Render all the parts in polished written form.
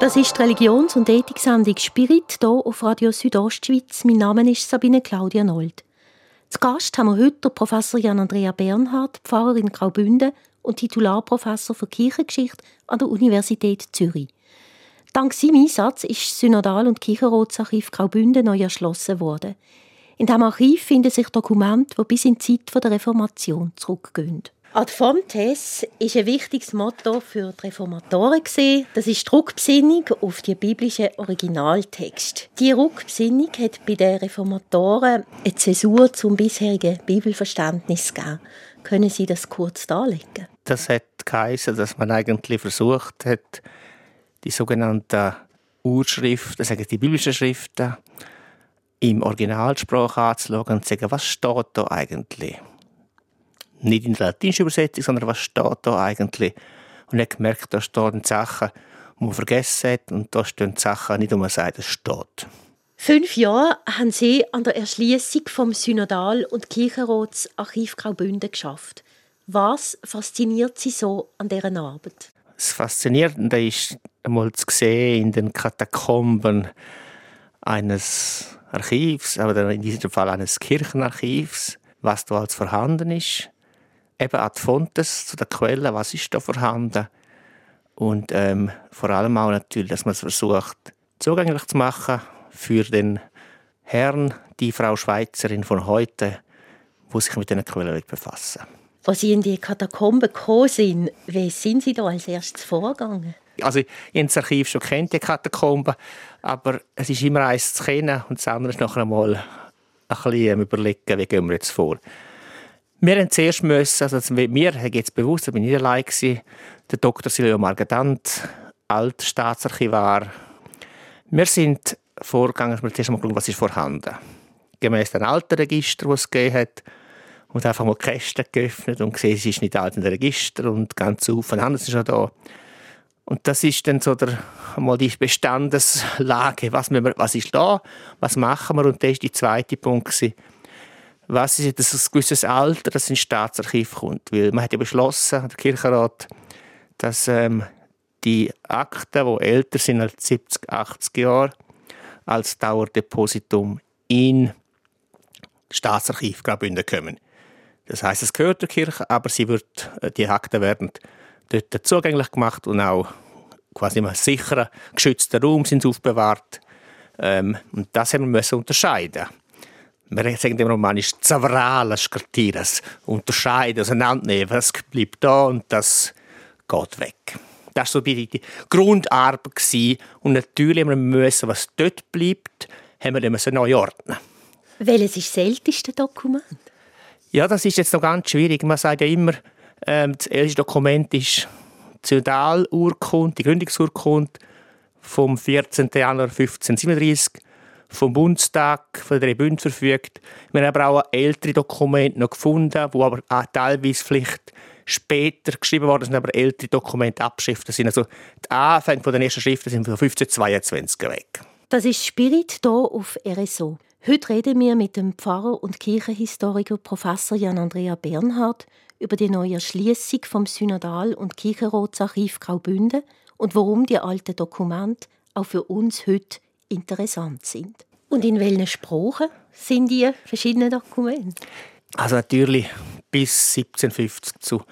Das ist die Religions- und Ethik-Sendung «Spirit» hier auf Radio Südostschweiz. Mein Name ist Sabine Claudia Nold. Zu Gast haben wir heute Professor Jan Andrea Bernhard, Pfarrer in Graubünden und Titularprofessor für Kirchengeschichte an der Universität Zürich. Dank seinem Einsatz ist das Synodal- und Kirchenratsarchiv Graubünden neu erschlossen worden. In diesem Archiv finden sich Dokumente, die bis in die Zeit der Reformation zurückgehen. Ad fontes ist ein wichtiges Motto für die Reformatoren. Das ist die Rückbesinnung auf die biblischen Originaltexte. Die Rückbesinnung hat bei den Reformatoren eine Zäsur zum bisherigen Bibelverständnis gegeben. Können Sie das kurz darlegen? Das hat geheißen, dass man eigentlich versucht hat, die sogenannten Urschriften, sagen die biblischen Schriften, im Originalsprache anzuschauen und zu sagen, was steht da eigentlich? Nicht in der latinischen Übersetzung, sondern was steht da eigentlich? Und ich habe gemerkt, da stehen Sachen, die man vergessen hat, und da stehen Sachen, nicht, wo man sagt, es steht. 5 Jahre haben Sie an der Erschliessung vom Synodal- und Kirchenratsarchiv Graubünden geschafft. Was fasziniert Sie so an dieser Arbeit? Das Faszinierende ist, einmal zu sehen in den Katakomben eines Archivs, aber in diesem Fall eines Kirchenarchivs, was da alles vorhanden ist. Eben ad fontes, zu der Quelle, was ist da vorhanden. Und vor allem auch natürlich, dass man es versucht, zugänglich zu machen für den Herrn, die Frau Schweizerin von heute, die sich mit diesen Quellen befassen. Als Sie in die Katakomben gekommen sind, wie sind Sie da als erstes vorgegangen? Also ich habe das Archiv schon kennt, die Katakomben, aber es ist immer eins zu kennen und das andere ist nachher einmal ein bisschen überlegen, wie gehen wir jetzt vor. Wir haben zuerst müssen, also mir jetzt bewusst, da bin ich nicht allein gewesen, der Dr. Silvio Margadant, Altstaatsarchivar. Wir sind vorgegangen, wir haben zuerst mal geschaut, was ist vorhanden. Gemäss den alten Register, die es gegeben hat, und einfach mal die Kästen geöffnet und gesehen, es ist nicht alt in den Register und ganz aufeinander ist schon da. Und das ist dann so mal die Bestandeslage, was ist da, was machen wir, und das war der zweite Punkt. Was ist das ein gewisses Alter, das ins Staatsarchiv kommt? Weil man hat ja beschlossen, der Kirchenrat, dass die Akten, die älter sind als 70, 80 Jahre, als Dauerdepositum in das Staatsarchiv Graubünden kommen. Das heisst, es gehört der Kirche, aber die Akten werden dort zugänglich gemacht und auch quasi in einem sicheren, geschützten Raum sind sie aufbewahrt. Und das müssen wir unterscheiden. Wir sagen im Romanisch «zavrala skartiras», unterscheiden, auseinandernehmen, was bleibt da und das geht weg. Das war so die Grundarbeit gewesen. Und natürlich müssen wir, was dort bleibt, haben wir neu ordnen. Welches ist das älteste Dokument? Ja, das ist jetzt noch ganz schwierig. Man sagt ja immer, das älteste Dokument ist die Synodalurkunde, die Gründungsurkunde vom 14. Januar 1537 vom Bundestag, von der Bund verfügt. Wir haben aber auch ältere Dokumente noch gefunden, die aber auch teilweise vielleicht später geschrieben worden sind, aber ältere Dokumente abschriften sind. Also die Anfänge der ersten Schriften sind von 1522 weg. Das ist Spirit hier auf RSO. Heute reden wir mit dem Pfarrer und Kirchenhistoriker Professor Jan Andrea Bernhard über die neue Erschliessung vom Synodal- und Kirchenratsarchiv Graubünden und warum die alten Dokumente auch für uns heute interessant sind. Und in welchen Sprachen sind die verschiedenen Dokumente? Also natürlich bis 1750 zu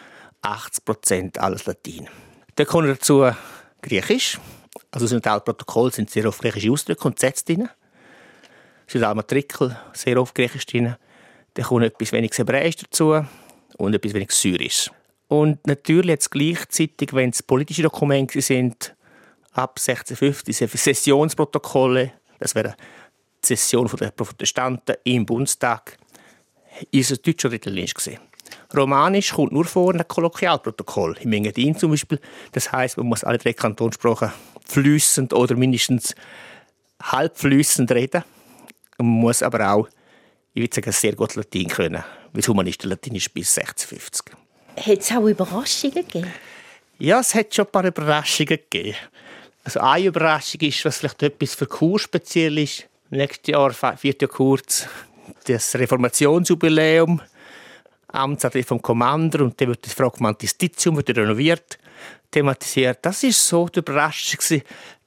80% alles Latein. Dann kommt dazu Griechisch. Also Synodalprotokoll sind sehr oft griechische Ausdrücke und Sätze drin. Synodalmatrikel sehr oft Griechisch drin. Dann kommt etwas weniger Hebräisch dazu und etwas weniger Syrisch. Und natürlich jetzt gleichzeitig, wenn es politische Dokumente sind, ab 1650 sind Sessionsprotokolle, das wäre die Session der Protestanten im Bundestag, ist es Deutsch oder Italienisch gesehen. Romanisch kommt nur vor ein Kolloquialprotokoll. Im Engadin zum Beispiel. Das heisst, man muss alle 3 Kantonssprachen fließend oder mindestens halbfließend reden. Und man muss aber auch, ich würde sagen, sehr gut Latein können. Weil Humanisten Latinisch bis 1650. Hat es auch Überraschungen gegeben? Ja, es hat schon ein paar Überraschungen gegeben. Also eine Überraschung ist, was vielleicht etwas für Chur speziell ist. Nächstes Jahr feiert ja Chur das Reformationsjubiläum, Amtsadresse vom Kommander, und dann wird das Fragmentistitium renoviert, thematisiert. Das war so die Überraschung.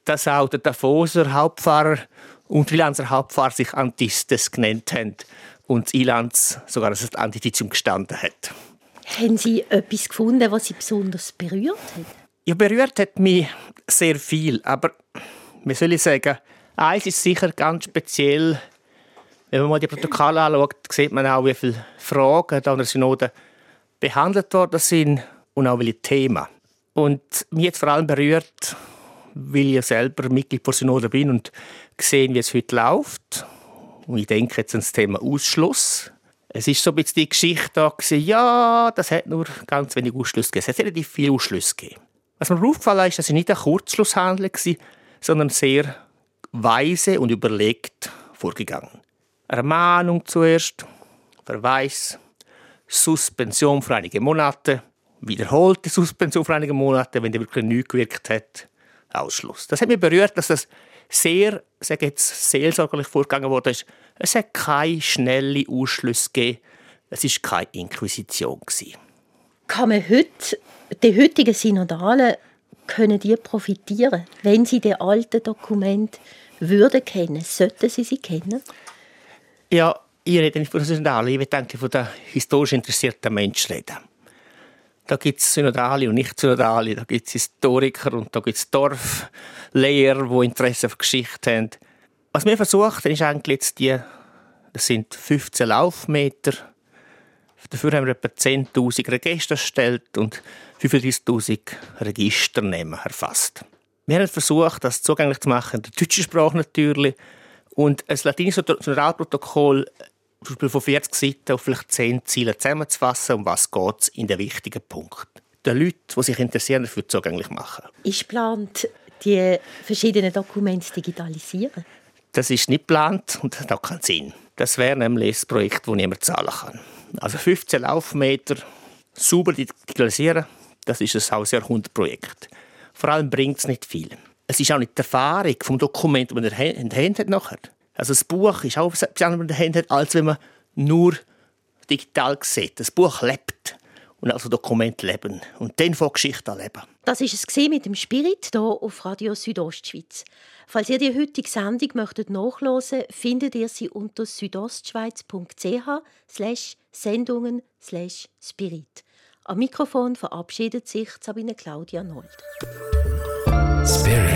dass auch der Davoser Hauptpfarrer und die Ilanzer Hauptpfarrer sich Antistes genannt haben und Ilanz sogar als Antititium gestanden hat. Haben Sie etwas gefunden, was Sie besonders berührt hat? Ja, berührt hat mich sehr viel, aber wie soll ich sagen, eins ist sicher ganz speziell. Wenn man mal die Protokolle anschaut, sieht man auch, wie viele Fragen da in der Synode behandelt worden sind und auch welche Themen. Und mich hat vor allem berührt, weil ich selber Mitglied der Synode bin und gesehen, wie es heute läuft. Und ich denke jetzt an das Thema Ausschluss. Es ist so ein bisschen die Geschichte da gewesen, ja, das hat nur ganz wenig Ausschluss gegeben. Es hat relativ viele Ausschlüsse gegeben. Was mir aufgefallen ist, dass es nicht ein Kurzschlusshandel war, sondern sehr weise und überlegt vorgegangen. Ermahnung zuerst, Verweis, Suspension für einige Monate, wiederholte Suspension für einige Monate, wenn der wirklich nichts gewirkt hat, Ausschluss. Das hat mich berührt, dass das sehr, sage jetzt, seelsorgerlich vorgegangen wurde. Es hat keine schnellen Ausschlüsse gegeben. Es war keine Inquisition. Kann man heute, die heutigen Synodalen, können die profitieren, wenn sie die alten Dokumente würden kennen? Sollten sie kennen? Ja, ich rede nicht von den Synodalen, ich will eigentlich von den historisch interessierten Menschen reden. Da gibt es Synodale und Nicht-Synodale, da gibt es Historiker und da gibt es Dorflehrer, die Interesse an Geschichte haben. Was wir versucht haben, ist eigentlich jetzt das sind 15 Laufmeter. Dafür haben wir etwa 10'000 Register erstellt und 35'000 Registernamen erfasst. Wir haben versucht, das zugänglich zu machen, in der deutschen Sprache natürlich, und ein latinisches Synodalprotokoll von 40 Seiten auf vielleicht 10 Zeilen zusammenzufassen, um was geht es in den wichtigen Punkten. Den Leuten, die sich interessieren, dafür zugänglich machen. Ist geplant, die verschiedenen Dokumente zu digitalisieren? Das ist nicht geplant und hat auch keinen Sinn. Das wäre nämlich ein Projekt, das niemand zahlen kann. Also 15 Laufmeter sauber digitalisieren, das ist ein Hausjahrhundertprojekt. Vor allem bringt es nicht viel. Es ist auch nicht die Erfahrung vom Dokument, das man in der Hand hat nachher. Also das Buch ist auch etwas anderes in der Hand hat, als wenn man nur digital sieht. Das Buch lebt und also Dokumente leben und dann von Geschichte leben. Das war es mit dem Spirit hier auf Radio Südostschweiz. Falls ihr die heutige Sendung nachhören möchtet, findet ihr sie unter südostschweiz.ch/sendungen/spirit. Am Mikrofon verabschiedet sich Sabine Claudia Nold. Spirit.